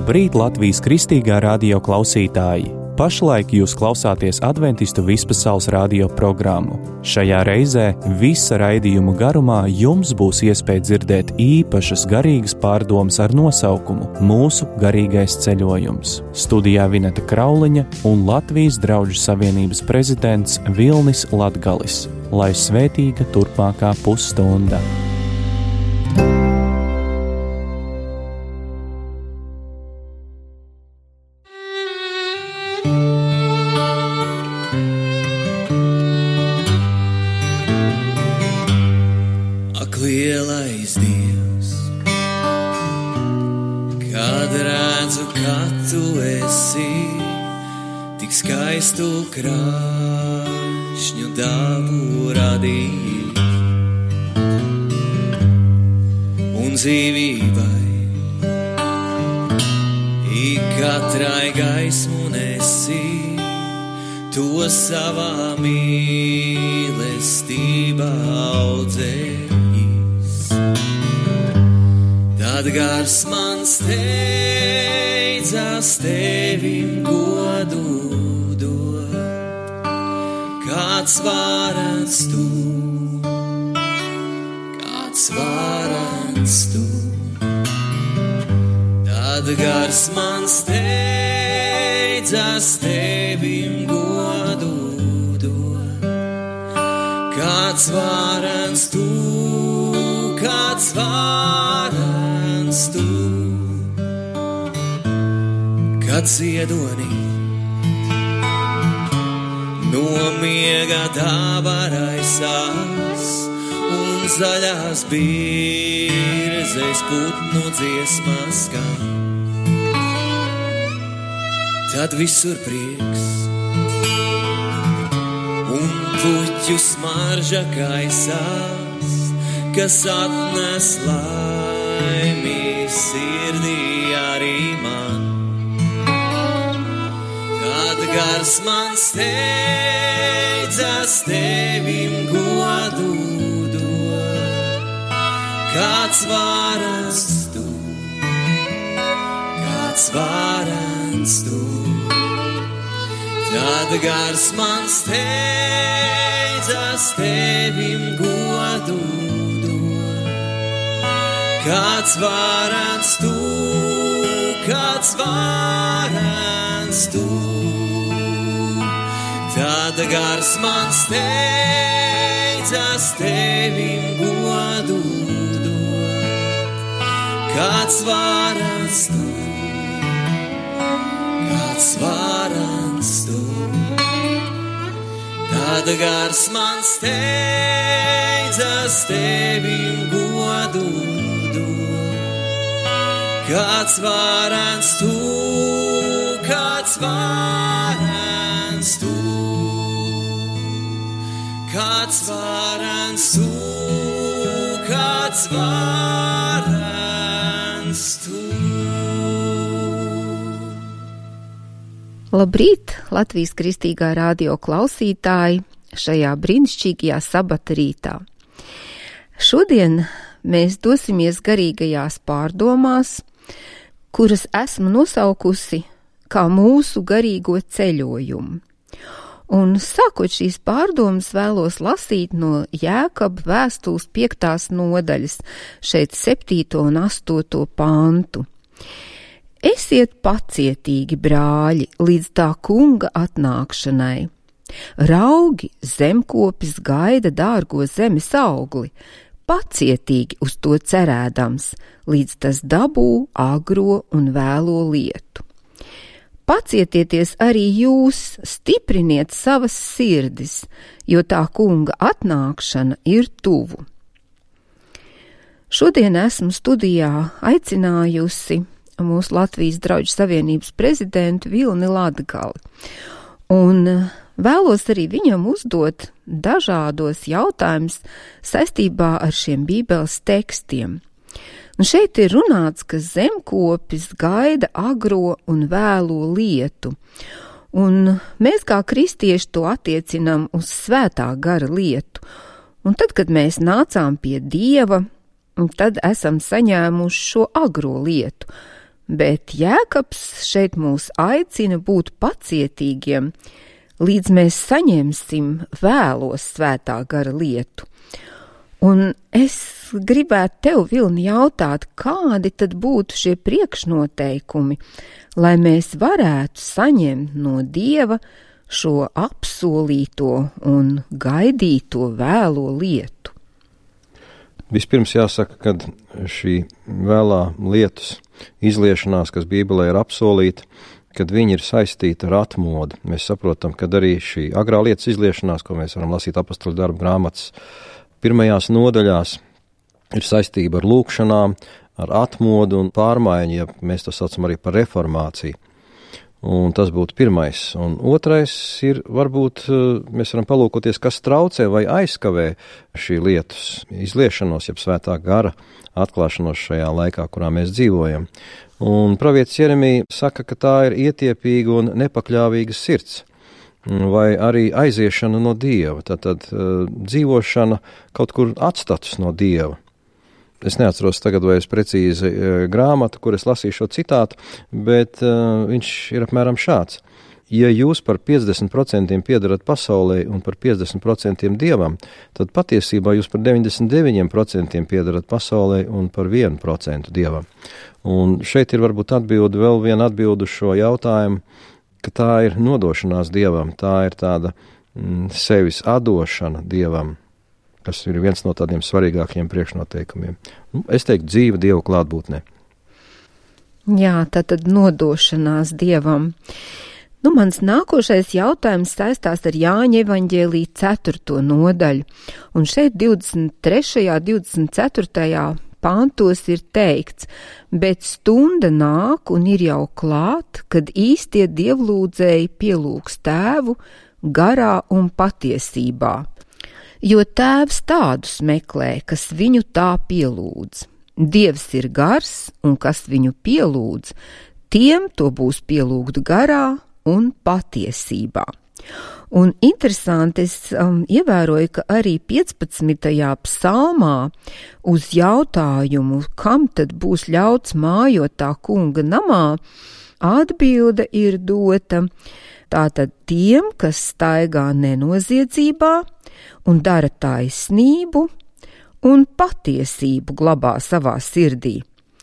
Labrīt, Latvijas Kristīgā radio klausītāji! Pašlaik jūs klausāties Adventistu vispasaules radio programmu. Šajā reizē visa raidījuma garumā jums būs iespēja dzirdēt īpašas garīgas pārdomas ar nosaukumu Mūsu garīgais ceļojums. Studijā Vineta Krauliņa un Latvijas Drauģu savienības prezidents Vilnis Latgalis. Lai svētīga turpmākā pusstunda! Lielais Dievs, kad redzu, ka tu esi tik skaistu krāšņu dabu radījis, un dzīvībai ikatrai gaismu nesi, to savā mīlestībā audzē. Tad gars man steidzas tevim godu dot, kāds varens tu, kāds varens tu. Tad gars man steidzas tevim godu dot, kāds varens tu, kāds varens tu. Kad ziedonī no miega daba raisās un zaļās birzes putnu dziesmas skan, tad visur prieks un puķu smarža kaisās, kas atnes laimi sirdī arī man. Tad gars man steidzas tevim godu dot, kāds varens tu, kāds varens tu. Tad gars man steidzas tevim godu dot, kāds varens tu, kāds varens tu. Tad gars man steidzas tevim godu dot, kāds varens tu, kāds varens tu. Tad gars man steidzas tevim godu dot, kāds varens tu, kāds varens tu. Kāds varens tu, kāds varens tu. Labrīt, Latvijas Kristīgā radio klausītāji, šajā brīnišķīgajā sabata rītā. Šodien mēs dosimies garīgajās pārdomās, kuras esmu nosaukusi kā mūsu garīgo ceļojumu. Un sākot šīs pārdomas vēlos lasīt no Jēkaba vēstules 5. nodaļas, šeit 7. un 8. pantu. Esiet pacietīgi, brāļi, līdz tā kunga atnākšanai. Raugi zemkopis gaida dārgo zemes augli, pacietīgi uz to cerēdams, līdz tas dabū agro un vēlo lietu. Pacietieties arī jūs, stipriniet savas sirdis, jo tā kunga atnākšana ir tuvu. Šodien esmu studijā aicinājusi mūsu Latvijas Drauģu savienības prezidentu Vilni Latgali, un vēlos arī viņam uzdot dažādos jautājumus saistībā ar šiem bībeles tekstiem. Un šeit ir runāts, ka zemkopis gaida agro un vēlo lietu, un mēs kā kristieši to attiecinām uz svētā gara lietu. Un tad, kad mēs nācām pie Dieva, tad esam saņēmuši šo agro lietu, bet Jēkabs šeit mūs aicina būt pacietīgiem, līdz mēs saņemsim vēlos svētā gara lietu. Un es gribētu tev, Vilni, jautāt, kādi tad būtu šie priekšnoteikumi, lai mēs varētu saņemt no Dieva šo apsolīto un gaidīto vēlo lietu? Vispirms jāsaka, ka šī vēlā lietus izliešanās, kas Bībelē ir apsolīta, kad viņi ir saistīti ar atmodu. Mēs saprotam, ka arī šī agrā lietas izliešanās, ko mēs varam lasīt apostoļu darbu grāmatas pirmajās nodaļās, ir saistība ar lūkšanām, ar atmodu un pārmaiņu, ja mēs to saucam arī par reformāciju. Un tas būtu pirmais. Un otrais ir, varbūt mēs varam palūkoties, kas traucē vai aizkavē šī lietus izliešanos, jeb svētā gara atklāšanos šajā laikā, kurā mēs dzīvojam. Un pravietis Jeremija saka, ka tā ir ietiepīga un nepakļāvīga sirds, vai arī aiziešana no Dieva, tātad dzīvošana kaut kur atstatus no Dieva. Es neatceros tagad, vai es precīzi grāmatu, kur es lasīju šo citātu, bet viņš ir apmēram šāds. Ja jūs par 50% piedarat pasaulē un par 50% Dievam, tad patiesībā jūs par 99% piedarat pasaulē un par 1% Dievam. Un šeit ir varbūt vēl viena atbilde šo jautājumu, ka tā ir nodošanās Dievam, tā ir tāda sevis atdošana Dievam, kas ir viens no tādiem svarīgākiem priekšnoteikumiem. Es teiktu, dzīve Dieva klātbūtnē. Jā, tātad nodošanās Dievam. Mans nākošais jautājums saistās ar Jāņa evaņģēlija 4. nodaļu, un šeit 23. 24. pantos ir teikts, bet stunda nāk un ir jau klāt, kad īstie dievlūdzēji pielūgs Tēvu garā un patiesībā, jo Tēvs tādus meklē, kas viņu tā pielūdz. Dievs ir gars, un kas viņu pielūdz, tiem to būs pielūgt garā un patiesībā. Un interesanti, es ievēroju, ka arī 15. psalmā uz jautājumu, kam tad būs ļauts mājot tā kunga namā, atbilde ir dota tātad tiem, kas staigā nenoziedzībā un dara taisnību un patiesību glabā savā sirdī.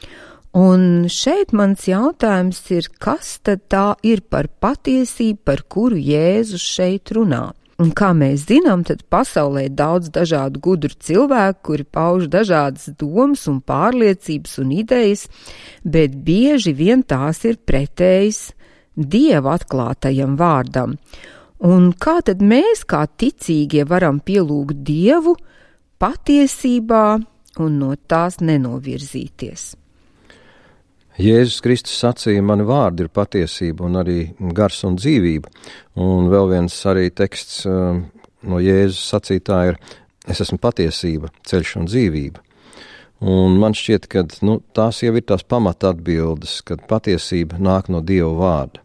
Un šeit mans jautājums ir, kas tad tā ir par patiesību, par kuru Jēzus šeit runā? Un kā mēs zinām, tad pasaulē ir daudz dažādu gudru cilvēku, kuri pauž dažādas domas un pārliecības un idejas, bet bieži vien tās ir pretējas Dieva atklātajam vārdam. Un kā tad mēs, kā ticīgie, varam pielūgt Dievu patiesībā un no tās nenovirzīties? Jēzus Kristus sacīja, mani vārdi ir patiesība un arī gars un dzīvība. Un vēl viens arī teksts no Jēzus sacītā ir, es esmu patiesība, ceļš un dzīvība. Un man šķiet, ka tās jau ir tās pamata atbildes, kad patiesība nāk no Dieva vārda.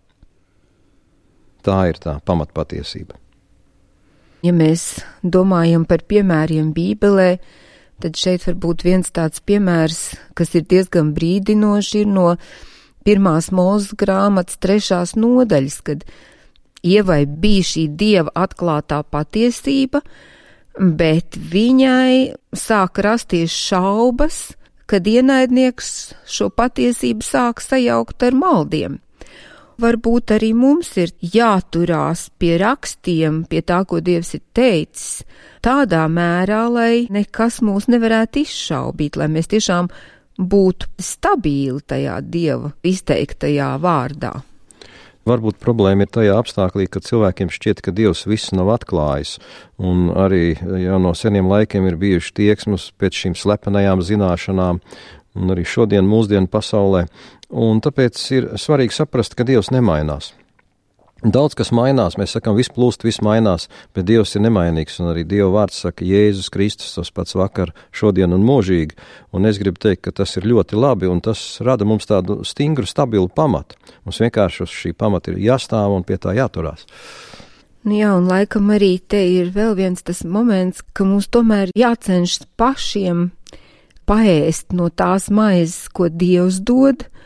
Tā ir tā pamatpatiesība. Ja mēs domājam par piemēriem Bībelē, tad šeit varbūt viens tāds piemērs, kas ir diezgan brīdinoši, ir no 1. Mūzes grāmatas 3. nodaļas, kad Ievai bija šī Dieva atklātā patiesība, bet viņai sāk rasties šaubas, kad ienaidnieks šo patiesību sāk sajaukt ar maldiem. Varbūt arī mums ir jāturās pie rakstiem, pie tā, ko Dievs ir teicis, tādā mērā, lai nekas mūs nevarētu izšaubīt, lai mēs tiešām būtu stabīli tajā Dieva izteiktajā vārdā. Varbūt problēma ir tajā apstāklī, ka cilvēkiem šķiet, ka Dievs visu nav atklājis, un arī jau no seniem laikiem ir bijuši tieksmes pēc šīm slepenajām zināšanām, un arī šodien mūsdienu pasaulē, un tāpēc ir svarīgi saprast, ka Dievs nemainās. Daudz kas mainās, mēs sakam, viss plūst, viss mainās, bet Dievs ir nemainīgs, un arī Dieva vārds saka, Jēzus Kristus tas pats vakar, šodien un mūžīgi, un es gribu teikt, ka tas ir ļoti labi, un tas rada mums tādu stingru, stabilu pamatu. Mums vienkārši uz šī pamata ir jāstāv un pie tā jāturās. Jā, un laikam arī te ir vēl viens tas moments, ka mums tomēr jācenšas pašiem paēst no tās maizes, ko Dievs dod,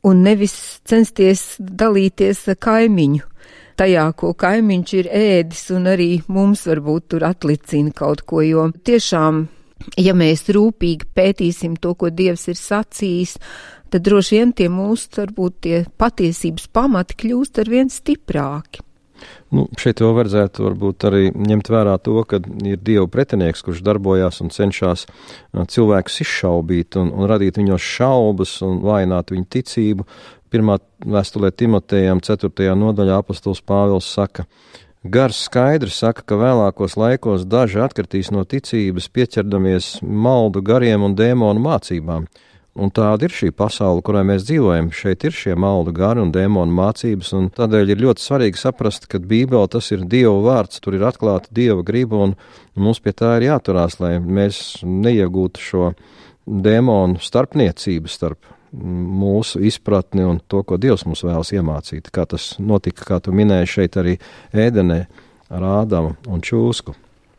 un nevis censties dalīties ar kaimiņu tajā, ko kaimiņš ir ēdis, un arī mums varbūt tur atlicina kaut ko, jo tiešām, ja mēs rūpīgi pētīsim to, ko Dievs ir sacījis, tad droši vien tie mūsu, varbūt tie patiesības pamati kļūst arvien stiprāki. Šeit jau vajadzētu varbūt arī ņemt vērā to, ka ir Dieva pretinieks, kurš darbojās un cenšas cilvēkus izšaubīt un radīt viņos šaubas un vājināt viņu ticību. Pirmā vēstulē Timotejam 4. nodaļā apostols Pāvils saka: Gars skaidri saka, ka vēlākos laikos daži atkritīs no ticības, pieķerdamies maldu gariem un dēmonu mācībām. Un tāda ir šī pasaule, kurā mēs dzīvojam. Šeit ir šie maldu gari un dēmonu mācības, un tādēļ ir ļoti svarīgi saprast, ka Bībele tas ir Dieva vārds, tur ir atklāta Dieva griba, un mums pie tā ir jāturās, lai mēs neiegūtu šo dēmonu starpniecību starp mūsu izpratni un to, ko Dievs mums vēlas iemācīt. Kā tas notika, kā tu minēji šeit arī Ēdenē ar Ādamu un čūsku.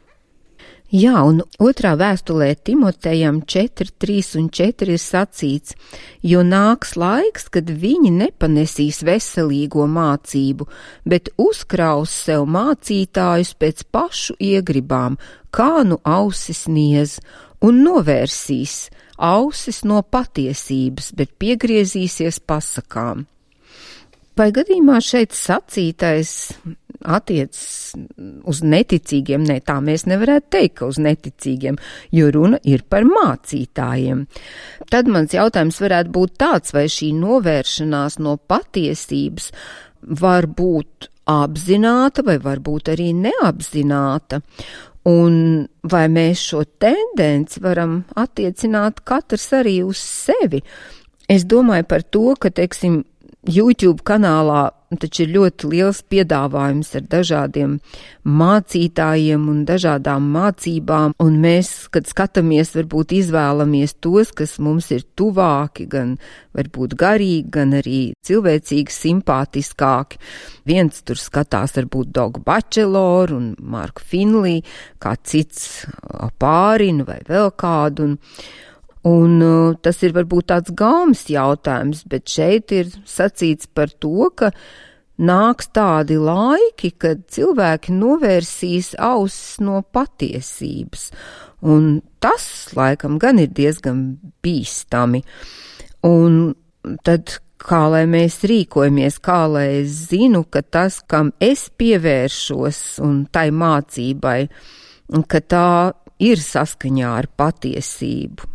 Jā, un otrā vēstulē Timotejam 4, 3 un 4 ir sacīts, jo nāks laiks, kad viņi nepanesīs veselīgo mācību, bet uzkraus sev mācītājus pēc pašu iegribām, kā nu ausis niez, un novērsīs ausis no patiesības, bet piegriezīsies pasakām. Vai gadījumā šeit sacītais attiec uz neticīgiem? Nē, tā mēs nevarētu teikt, ka uz neticīgiem, jo runa ir par mācītājiem. Tad mans jautājums varētu būt tāds, vai šī novēršanās no patiesības var būt apzināta vai varbūt arī neapzināta, un vai mēs šo tendenci varam attiecināt katrs arī uz sevi. Es domāju par to, ka, teiksim, YouTube kanālā taču ir ļoti liels piedāvājums ar dažādiem mācītājiem un dažādām mācībām, un mēs, kad skatāmies, varbūt izvēlamies tos, kas mums ir tuvāki, gan varbūt garīgi, gan arī cilvēcīgi simpātiskāki. Viens tur skatās varbūt Dogu Bačeloru un Marku Finlī, kā cits Pārinu vai vēl kādu, un tas ir varbūt tāds gaumas jautājums, bet šeit ir sacīts par to, ka nāks tādi laiki, kad cilvēki novērsīs ausis no patiesības, un tas, laikam, gan ir diezgan bīstami. Un tad, kā lai mēs rīkojamies, kā lai es zinu, ka tas, kam es pievēršos un tai mācībai, ka tā ir saskaņā ar patiesību?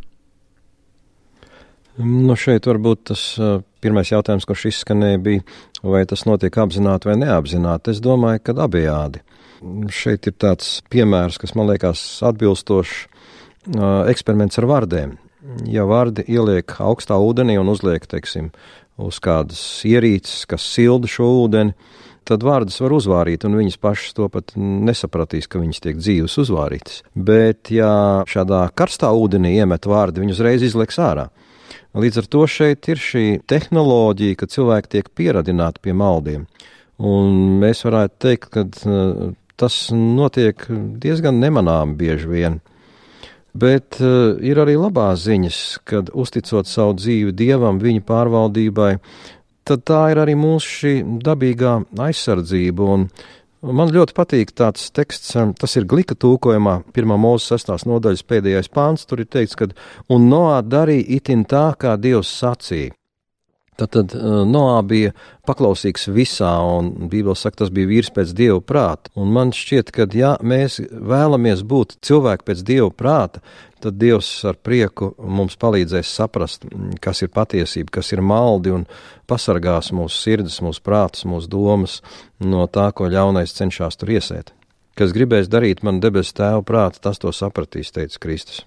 Šeit varbūt tas pirmais jautājums, kurš izskanēja, bija, vai tas notiek apzināti vai neapzināti. Es domāju, ka abejādi. Šeit ir tāds piemērs, kas man liekas atbilstošs, eksperiments ar vardēm. Ja vardi ieliek augstā ūdenī un uzliek, teiksim, uz kādas ierīces, kas silda šo ūdeni, tad vārdas var uzvārīt, un viņas pašas to pat nesapratīs, ka viņas tiek dzīves uzvārītas. Bet, ja šādā karstā ūdenī iemet vārdi, viņi uzreiz izlieks ārā. Līdz ar to šeit ir šī tehnoloģija, ka cilvēki tiek pieradināti pie maldiem. Un mēs varētu teikt, ka tas notiek diezgan nemanām bieži vien. Bet ir arī labās ziņas, kad uzticot savu dzīvi Dievam, viņa pārvaldībai, tad tā ir arī mūsu šī dabīgā aizsardzība. Un man ļoti patīk tāds teksts, tas ir Glika tūkojumā, 1. Mūzes 6. nodaļas pēdējais pāns, tur ir teikts, ka un Noā darīja itin tā, kā Dievs sacīja. Tad Noā bija paklausīgs visā, un Bībele saka, tas bija vīrs pēc Dieva prāta. Un man šķiet, ka ja mēs vēlamies būt cilvēki pēc Dieva prāta, tad Dievs ar prieku mums palīdzēs saprast, kas ir patiesība, kas ir maldi, un pasargās mūsu sirdis, mūsu prātus, mūsu domas no tā, ko ļaunais cenšas tur iesēt. Kas gribēs darīt man debesu Tēva prāta, tas to sapratīs, teica Kristus.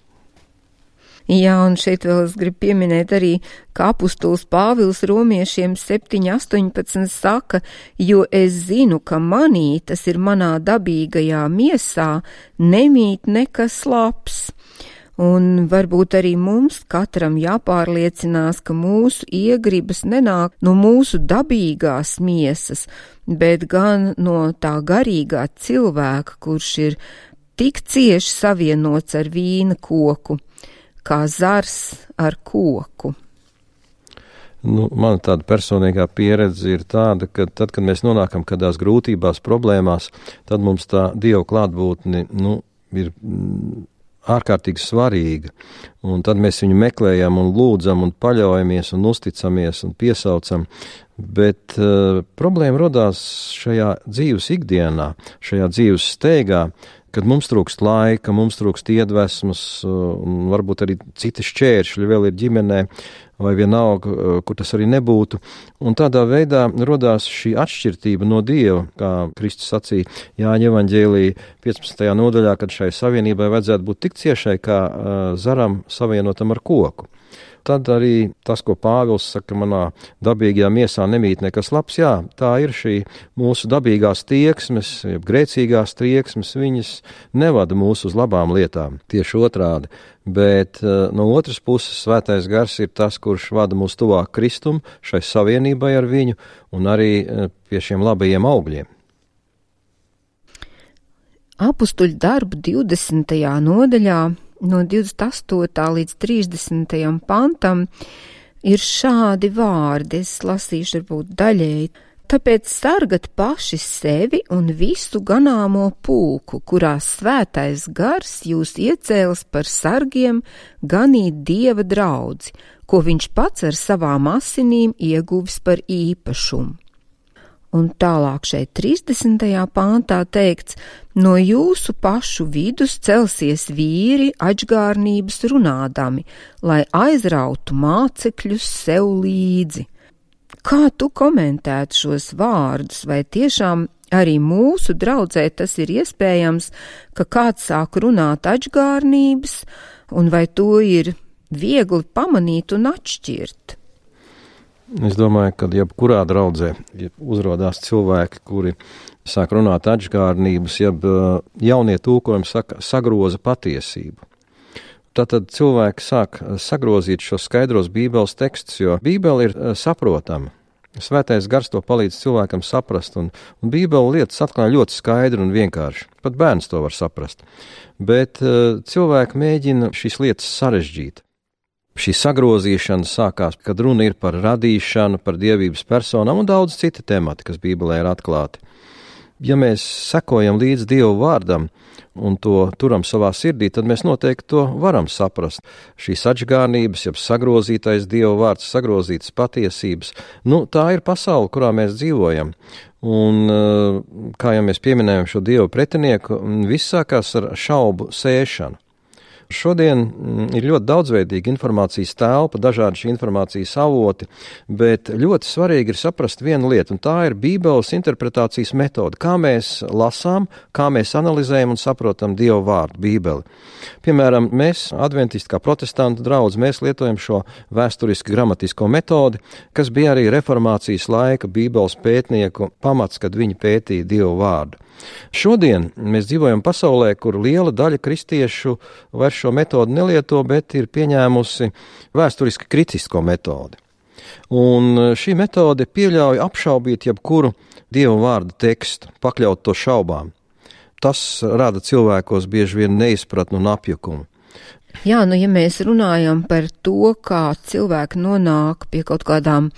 Jā, un šeit vēl es gribu pieminēt arī, ka apustulis Pāvils romiešiem 7:18 saka, jo es zinu, ka manī, tas ir manā dabīgajā miesā, nemīt nekas labs. Un varbūt arī mums katram jāpārliecinās, ka mūsu iegribas nenāk no mūsu dabīgās miesas, bet gan no tā garīgā cilvēka, kurš ir tik cieši savienots ar vīna koku, kā zars ar koku. Mana tāda personīgā pieredze ir tāda, ka tad, kad mēs nonākam kādās grūtībās, problēmās, tad mums tā Dieva klātbūtne, ir ārkārtīgi svarīga. Un tad mēs viņu meklējam un lūdzam un paļaujamies un uzticamies un piesaucam. Bet problēma rodās šajā dzīves ikdienā, šajā dzīves steigā, kad mums trūkst laika, mums trūkst iedvesmas, un varbūt arī citi šķēršļi vēl ir ģimenē, vai vienalga, kur tas arī nebūtu. Un tādā veidā rodās šī atšķirtība no Dieva, kā Kristus sacīja Jāņa evaņģēlijā 15. nodaļā, kad šai savienībai vajadzētu būt tik ciešai, kā zaram savienotam ar koku. Tad arī tas, ko Pāvils saka, manā dabīgajā miesā nemīt nekas labs, jā, tā ir šī mūsu dabīgās tieksmes, grēcīgās tieksmes, viņas nevada mūs uz labām lietām, tieši otrādi. Bet no otras puses Svētais Gars ir tas, kurš vada mūs tuvāk Kristum, šai savienībai ar viņu un arī pie šiem labajiem augļiem. Apustuļu darbu 20. nodaļā no 28. līdz 30. pantam ir šādi vārdi, es lasīšu varbūt daļēji. Tāpēc sargat paši sevi un visu ganāmo pulku, kurā Svētais Gars jūs iecēlis par sargiem ganīt Dieva draudzi, ko viņš pats ar savām asinīm ieguvis par īpašumu. Un tālāk šeit 30. pāntā teikts, no jūsu pašu vidus celsies vīri aģgārnības runādami, lai aizrautu mācekļus sev līdzi. Kā tu komentētu šos vārdus, vai tiešām arī mūsu draudzē tas ir iespējams, ka kāds sāk runāt aģgārnības, un vai to ir viegli pamanīt un atšķirt? Es domāju, ka jebkurā draudzē uzrodās cilvēki, kuri sāk runāt aģgārnības, jaunie tūkojumi saka, sagroza patiesību. Tātad cilvēki sāk sagrozīt šos skaidros Bībeles tekstus, jo Bībele ir saprotama. Svētais Gars to palīdz cilvēkam saprast, un Bībele lietas atklāja ļoti skaidri un vienkārši. Pat bērns to var saprast. Bet cilvēki mēģina šīs lietas sarežģīt. Šī sagrozīšana sākās, kad runa ir par radīšanu, par dievības personām un daudz citi temati, kas Bībelē ir atklāti. Ja mēs sekojam līdz Dieva vārdam un to turam savā sirdī, tad mēs noteikti to varam saprast. Šīs aģgārnības, jeb sagrozītais Dieva vārds, sagrozītas patiesības, tā ir pasaule, kurā mēs dzīvojam. Un, kā jau mēs pieminējam šo Dieva pretinieku, viss sākās ar šaubu sēšanu. Šodien ir ļoti daudzveidīga informācijas telpa, dažādi šī informācijas avoti, bet ļoti svarīgi ir saprast vienu lietu, un tā ir Bībeles interpretācijas metode, kā mēs lasām, kā mēs analizējam un saprotam Dieva vārdu Bībeli. Piemēram, mēs, adventisti kā protestantu draudz, mēs lietojam šo vēsturiski gramatisko metodi, kas bija arī reformācijas laika Bībeles pētnieku pamats, kad viņi pētīja Dieva vārdu. Šodien mēs dzīvojam pasaulē, kur liela daļa kristiešu vairs šo metodu nelieto, bet ir pieņēmusi vēsturiski kritisko metodi. Un šī metode pieļauj apšaubīt jebkuru Dieva vārda tekstu, pakļaut to šaubām. Tas rada cilvēkos bieži vien neizpratnu un apjukumu. Jā, ja mēs runājam par to, kā cilvēki nonāk pie kaut kādām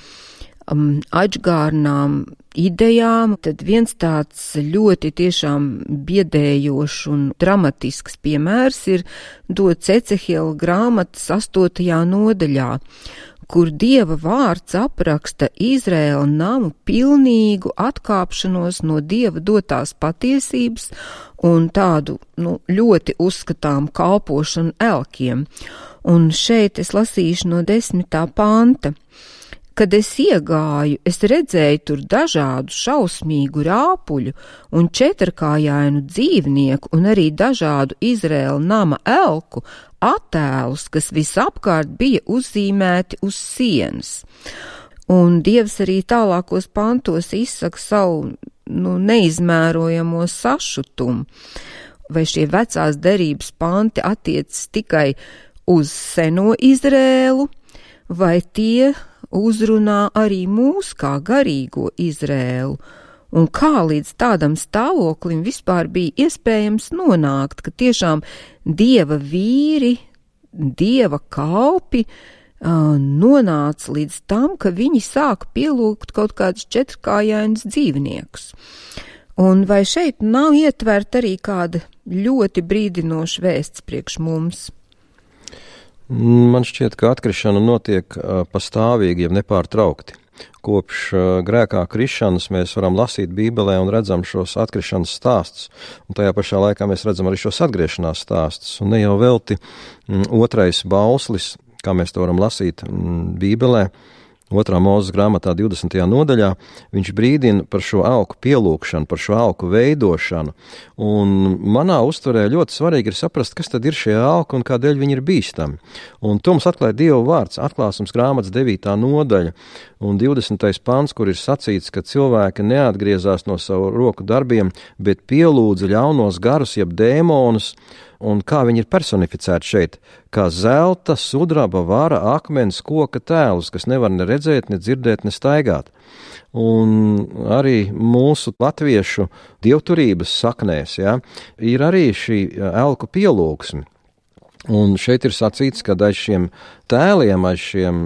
aģgārnām idejām, tad viens tāds ļoti tiešām biedējošs un dramatisks piemērs ir dots Ecehiela grāmatas 8. nodaļā, kur Dieva vārds apraksta Izraēla namu pilnīgu atkāpšanos no Dieva dotās patiesības un tādu ļoti uzskatām kalpošanu elkiem. Un šeit es lasīšu no 10. panta. Kad es iegāju, es redzēju tur dažādu šausmīgu rāpuļu un četrkājainu dzīvnieku un arī dažādu Izraēla nama elku attēlus, kas visapkārt bija uzzīmēti uz sienas. Un Dievs arī tālākos pantos izsaka savu neizmērojamo sašutumu. Vai šie vecās derības panti attiecas tikai uz seno Izraēlu, vai tie uzrunā arī mūs kā garīgo Izraēlu, un kā līdz tādam stāvoklim vispār bija iespējams nonākt, ka tiešām Dieva vīri, Dieva kalpi nonāca līdz tam, ka viņi sāka pielūgt kaut kādus četrkājainus dzīvniekus. Un vai šeit nav ietverta arī kāda ļoti brīdinoša vēsts priekš mums? Man šķiet, ka atkrišana notiek pastāvīgi, ja nepārtraukti. Kopš grēkā krišanas mēs varam lasīt Bībelē un redzam šos atkrišanas stāstus, un tajā pašā laikā mēs redzam arī šos atgriešanās stāstus, un ne jau velti otrais bauslis, kā mēs to varam lasīt Bībelē, 2. Mūzes grāmatā 20. nodaļā, viņš brīdina par šo elku pielūgšanu, par šo elku veidošanu. Un manā uztverē ļoti svarīgi ir saprast, kas tad ir šie elki un kādēļ viņi ir bīstami. Un to mums atklāja Dieva vārds, Atklāsums grāmatas 9. nodaļa un 20. pants, kur ir sacīts, ka cilvēki neatgriezās no savu roku darbiem, bet pielūdza ļaunos garus, jeb dēmonus, un kā viņi ir personificēti šeit, kā zelta, sudraba, vara, akmens, koka tēlus, kas nevar ne redzēt, ne dzirdēt, ne staigāt. Un arī mūsu latviešu dievturības saknēs, ir arī šī elku pielūgsme. Un šeit ir sacīts, ka aiz šiem tēliem, aiz šiem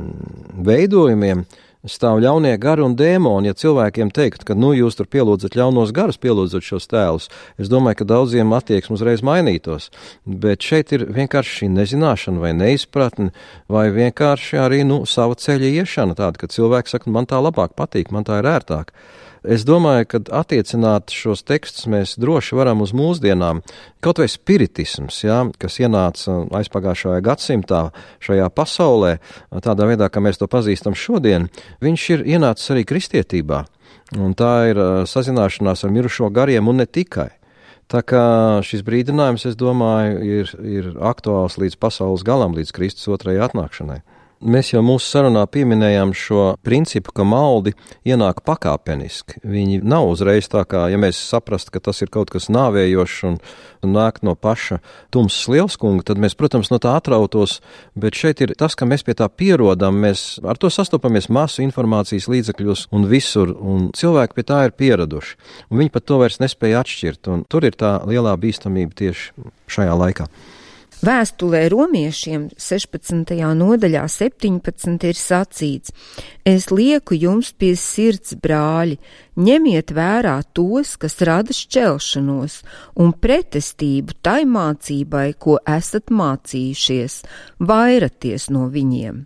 veidojumiem stāv ļaunie gari un dēmoni. Ja cilvēkiem teikt, ka jūs tur pielūdzat ļaunos garus, pielūdzat šos tēlus, es domāju, ka daudziem attieksme uzreiz mainītos. Bet šeit ir vienkārši šī nezināšana vai neizpratne, vai vienkārši arī sava ceļa iešana tāda, ka cilvēks saka, man tā labāk patīk, man tā ir ērtāk. Es domāju, ka attiecināt šos tekstus mēs droši varam uz mūsdienām. Kaut vai spiritisms, kas ienāca aizpagājušajā gadsimtā šajā pasaulē, tādā veidā, kā mēs to pazīstam šodien, viņš ir ienācis arī kristietībā. Un tā ir sazināšanās ar mirušo gariem un ne tikai. Tā kā šis brīdinājums, es domāju, ir aktuāls līdz pasaules galam, līdz Kristus otrajai atnākšanai. Mēs jau mūsu sarunā pieminējām šo principu, ka maldi ienāk pakāpeniski. Viņi nav uzreiz tā kā, ja mēs saprastu, ka tas ir kaut kas nāvējošs un nāk no paša tumsas lielskunga, tad mēs, protams, no tā atrautos, bet šeit ir tas, ka mēs pie tā pierodam, mēs ar to sastopamies masu informācijas līdzekļos un visur, un cilvēki pie tā ir pieraduši. Un viņi pat to vairs nespēja atšķirt, un tur ir tā lielā bīstamība tieši šajā laikā. Vēstulē romiešiem 16. nodaļā 17 ir sacīts: Es lieku jums pie sirds, brāļi, ņemiet vērā tos, kas rada šķelšanos un pretestību tai mācībai, ko esat mācījušies, vairaties no viņiem.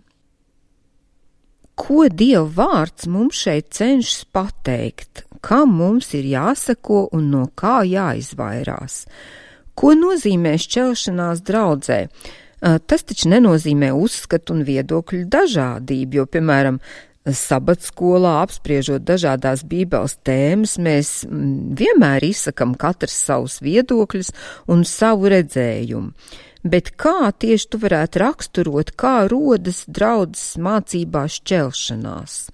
Ko Dieva vārds mums šeit cenšas pateikt, kam mums ir jāsako un no kā jāizvairās? Ko nozīmē šķelšanās draudzē? Tas taču nenozīmē uzskatu un viedokļu dažādību, jo, piemēram, sabatskolā apspriežot dažādās bībeles tēmas, mēs vienmēr izsakam katrs savus viedokļus un savu redzējumu. Bet kā tieši tu varētu raksturot, kā rodas draudzes mācībā šķelšanās?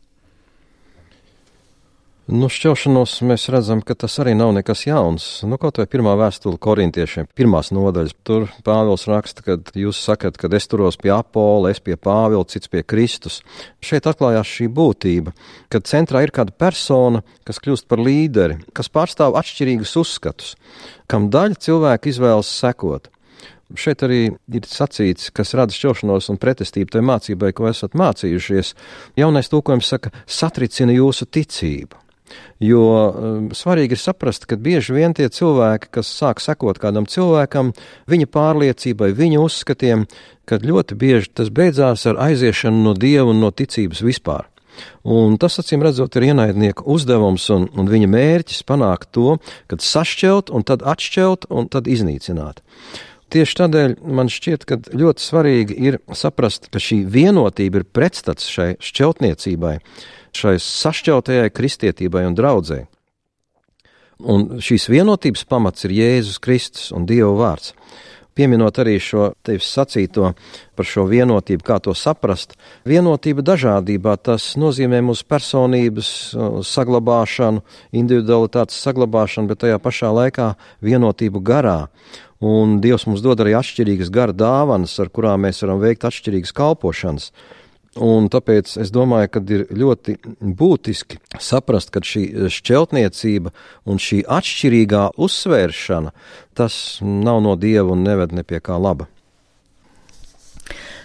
Šķelšanos mēs redzam, ka tas arī nav nekas jauns. Kaut vai pirmā vēstule korintiešiem, 1. nodaļas. Tur Pāvils raksta, ka jūs sakat, ka es turos pie Apola, es pie Pāvila, cits pie Kristus. Šeit atklājās šī būtība, kad centrā ir kāda persona, kas kļūst par līderi, kas pārstāv atšķirīgus uzskatus, kam daļa cilvēku izvēlas sekot. Šeit arī ir sacīts, kas rada šķelšanos un pretestību tai mācībai, ko esat mācījušies. Jaunais tulkojums saka, satricina jūsu ticību. Jo svarīgi ir saprast, ka bieži vien tie cilvēki, kas sāk sekot kādam cilvēkam, viņa pārliecībai, viņa uzskatiem, kad ļoti bieži tas beidzās ar aiziešanu no Dieva un no ticības vispār. Un tas, acīm redzot, ir ienaidnieka uzdevums un viņa mērķis panākt to, kad sašķelt un tad atšķelt un tad iznīcināt. Tieši tādēļ man šķiet, ka ļoti svarīgi ir saprast, ka šī vienotība ir pretstats šai šķeltniecībai, šai sašķeltajai kristietībai un draudzei. Un šīs vienotības pamats ir Jēzus Kristus un Dieva vārds. Pieminot arī šo tevis sacīto par šo vienotību, kā to saprast, vienotība dažādībā, tas nozīmē mūsu personības saglabāšanu, individualitātes saglabāšanu, bet tajā pašā laikā vienotību garā. Un Dievs mums dod arī atšķirīgas gara dāvanas, ar kurām mēs varam veikt atšķirīgas kalpošanas. Un tāpēc es domāju, ka ir ļoti būtiski saprast, ka šī šķeltniecība un šī atšķirīgā uzsvēršana, tas nav no Dieva un neved ne pie kā laba.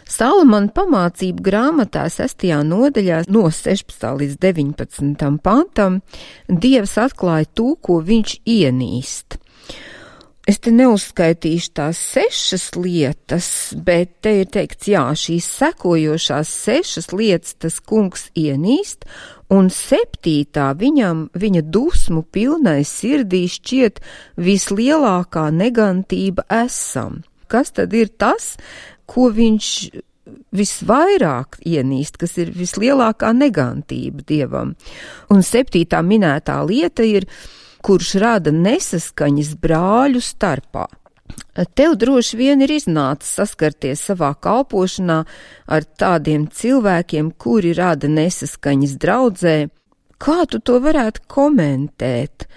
Salamana pamācību grāmatā 6. nodaļā no 16. līdz 19. pantam Dievs atklāja to, ko viņš ienīst. Es te neuzskaitīšu tās 6 lietas, bet te ir teikts, jā, šīs sekojošās 6 lietas tas kungs ienīst, un 7. viņa dusmu pilnai sirdī šķiet vislielākā negantība esam. Kas tad ir tas, ko viņš visvairāk ienīst, kas ir vislielākā negantība Dievam? Un 7. minētā lieta ir, kurš rada nesaskaņas brāļu starpā. Tev droši vien ir iznācis saskarties savā kalpošanā ar tādiem cilvēkiem, kuri rada nesaskaņas draudzē. Kā tu to varētu komentēt?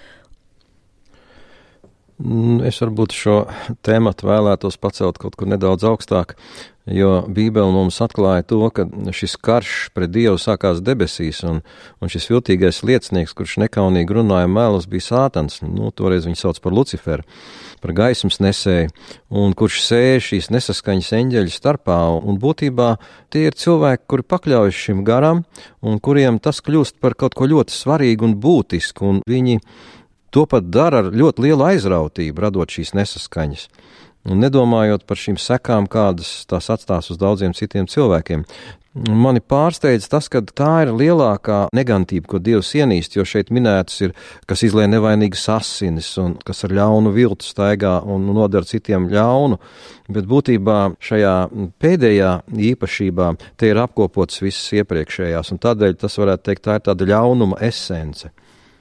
Es varbūt šo tēmatu vēlētos pacelt kaut kur nedaudz augstāk, jo Bībele mums atklāja to, ka šis karš pret Dievu sākās debesīs, un šis viltīgais liecinieks, kurš nekaunīgi runāja melus, bija Sātans, toreiz viņu sauc par Luciferu, par gaismas nesēju, un kurš sēž šīs nesaskaņas eņģeļu starpā, un būtībā tie ir cilvēki, kuri pakļaujas šim garam, un kuriem tas kļūst par kaut ko ļoti svarīgu un būtisku, un viņi to pat dara ar ļoti lielu aizrautību, radot šīs nesaskaņas, un nedomājot par šīm sekām, kādas tās atstās uz daudziem citiem cilvēkiem. Mani pārsteidz tas, ka tā ir lielākā negantība, ko Dievs ienīst, jo šeit minētas ir, kas izlieja nevainīgas asinis, un kas ar ļaunu viltu staigā un nodara citiem ļaunu, bet būtībā šajā pēdējā īpašībā te ir apkopotas visas iepriekšējās, un tādēļ tas varētu teikt, tā ir tāda ļaunuma esence.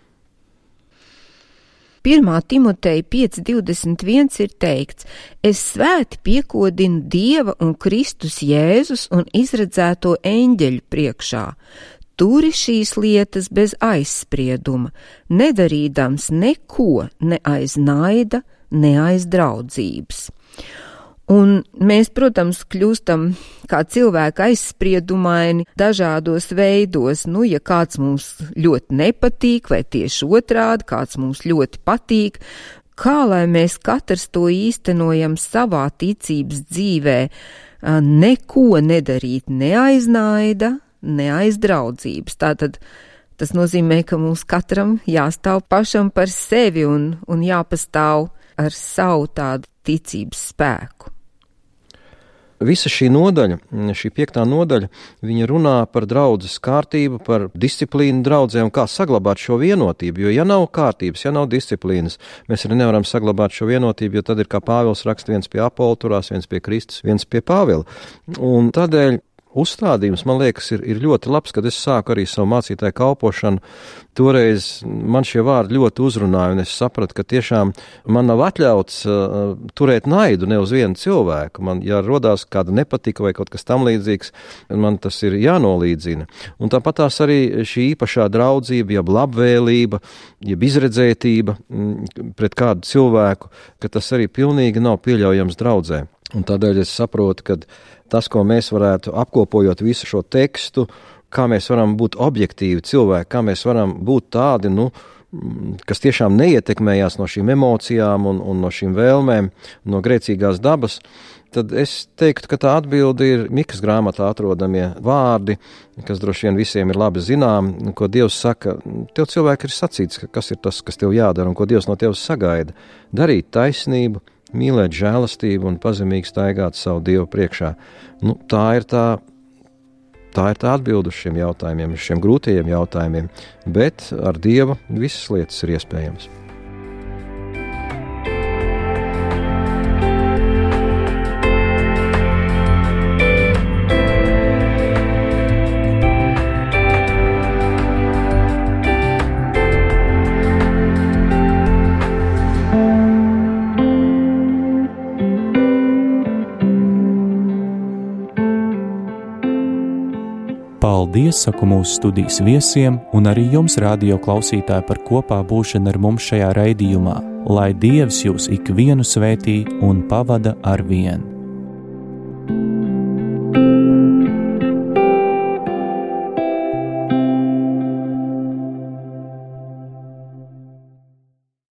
1. Timoteja 5.21 ir teikts: Es svēti piekodinu Dieva un Kristus Jēzus un izredzēto eņģeļu priekšā. Turi šīs lietas bez aizsprieduma, nedarīdams neko ne aiz naida, ne aiz draudzības. Un mēs, protams, kļūstam kā cilvēki aizspriedumaini dažādos veidos. Ja kāds mums ļoti nepatīk, vai tieši otrādi, kāds mums ļoti patīk, kā lai mēs katrs to īstenojam savā ticības dzīvē, neko nedarīt ne aiz naida, ne aiz draudzības. Tātad tas nozīmē, ka mums katram jāstāv pašam par sevi un jāpastāv ar savu tādu ticības spēku. Visa šī nodaļa, šī 5. nodaļa, viņa runā par draudzes kārtību, par disciplīnu draudzē un kā saglabāt šo vienotību, jo ja nav kārtības, ja nav disciplīnas, mēs arī nevaram saglabāt šo vienotību, jo tad ir, kā Pāvils raksta, viens pie Apola turās, viens pie Kristus, viens pie Pāvila. Un tādēļ uzstādījums, man liekas, ir ļoti labs, kad es sāku arī savu mācītāju kalpošanu. Toreiz man šie vārdi ļoti uzrunāja, un es sapratu, ka tiešām man nav atļauts turēt naidu ne uz vienu cilvēku. Man, ja rodās kāda nepatika vai kaut kas tam līdzīgs, man tas ir jānolīdzina. Un tāpat tās arī šī īpašā draudzība, jeb labvēlība, jeb izredzētība pret kādu cilvēku, ka tas arī pilnīgi nav pieļaujams draudzē. Un tādēļ es saprotu, ka tas, ko mēs varētu apkopojot visu šo tekstu, kā mēs varam būt objektīvi cilvēki, kā mēs varam būt tādi, kas tiešām neietekmējās no šīm emocijām un no šīm vēlmēm, no grēcīgās dabas, tad es teiktu, ka tā atbilde ir Mikas grāmatā atrodamie vārdi, kas droši vien visiem ir labi zinām, ko Dievs saka, tev cilvēki ir sacīts, kas ir tas, kas tev jādara un ko Dievs no tevis sagaida. Darīt taisnību, mīlēt žēlastību un pazemīgi staigāt savu Dievu priekšā. Tā ir tā atbilde uz šiem jautājumiem, uz šiem grūtajiem jautājumiem, bet ar Dievu visas lietas ir iespējamas. Paldies, saku mūsu studijas viesiem un arī jums, radio klausītāji, par kopā būšanu ar mums šajā raidījumā. Lai Dievs jūs ikvienu svētī un pavada ar vienu.